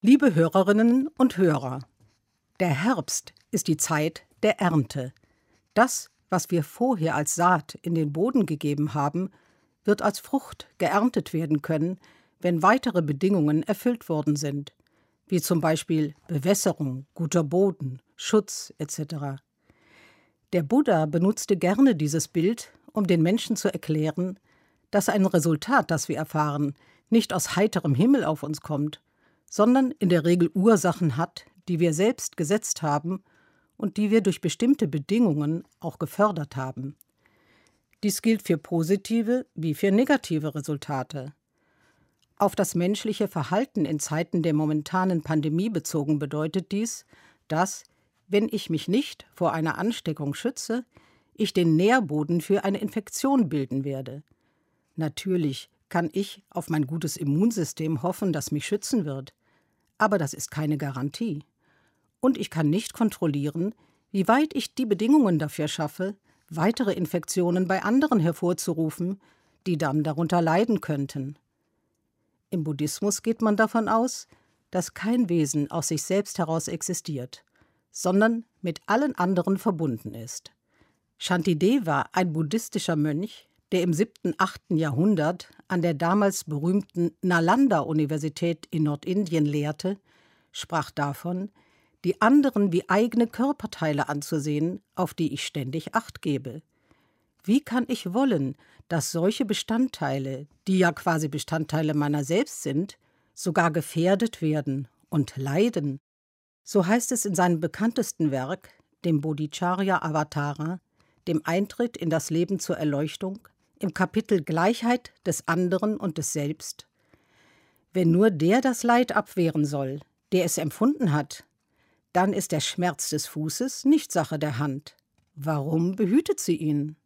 Liebe Hörerinnen und Hörer, der Herbst ist die Zeit der Ernte. Das, was wir vorher als Saat in den Boden gegeben haben, wird als Frucht geerntet werden können, wenn weitere Bedingungen erfüllt worden sind, wie zum Beispiel Bewässerung, guter Boden, Schutz etc. Der Buddha benutzte gerne dieses Bild, um den Menschen zu erklären, dass ein Resultat, das wir erfahren, nicht aus heiterem Himmel auf uns kommt, sondern in der Regel Ursachen hat, die wir selbst gesetzt haben und die wir durch bestimmte Bedingungen auch gefördert haben. Dies gilt für positive wie für negative Resultate. Auf das menschliche Verhalten in Zeiten der momentanen Pandemie bezogen bedeutet dies, dass, wenn ich mich nicht vor einer Ansteckung schütze, ich den Nährboden für eine Infektion bilden werde. Natürlich kann ich auf mein gutes Immunsystem hoffen, das mich schützen wird. Aber das ist keine Garantie. Und ich kann nicht kontrollieren, wie weit ich die Bedingungen dafür schaffe, weitere Infektionen bei anderen hervorzurufen, die dann darunter leiden könnten. Im Buddhismus geht man davon aus, dass kein Wesen aus sich selbst heraus existiert, sondern mit allen anderen verbunden ist. Shantideva, ein buddhistischer Mönch, der im 7. / 8. Jahrhundert an der damals berühmten Nalanda-Universität in Nordindien lehrte, sprach davon, die anderen wie eigene Körperteile anzusehen, auf die ich ständig Acht gebe. Wie kann ich wollen, dass solche Bestandteile, die ja quasi Bestandteile meiner selbst sind, sogar gefährdet werden und leiden? So heißt es in seinem bekanntesten Werk, dem Bodhicharya-Avatara, dem Eintritt in das Leben zur Erleuchtung, im Kapitel Gleichheit des anderen und des Selbst. Wenn nur der das Leid abwehren soll, der es empfunden hat, dann ist der Schmerz des Fußes nicht Sache der Hand. Warum behütet sie ihn?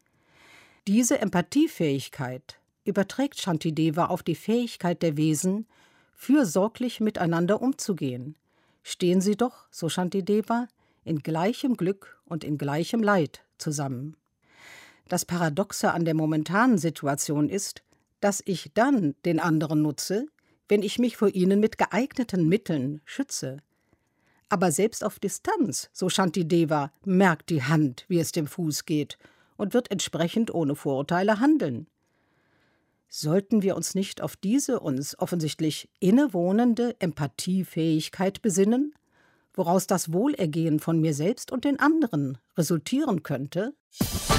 Diese Empathiefähigkeit überträgt Shantideva auf die Fähigkeit der Wesen, fürsorglich miteinander umzugehen. Stehen sie doch, so Shantideva, in gleichem Glück und in gleichem Leid zusammen. Das Paradoxe an der momentanen Situation ist, dass ich dann den anderen nutze, wenn ich mich vor ihnen mit geeigneten Mitteln schütze. Aber selbst auf Distanz, so Shantideva, merkt die Hand, wie es dem Fuß geht und wird entsprechend ohne Vorurteile handeln. Sollten wir uns nicht auf diese uns offensichtlich innewohnende Empathiefähigkeit besinnen, woraus das Wohlergehen von mir selbst und den anderen resultieren könnte?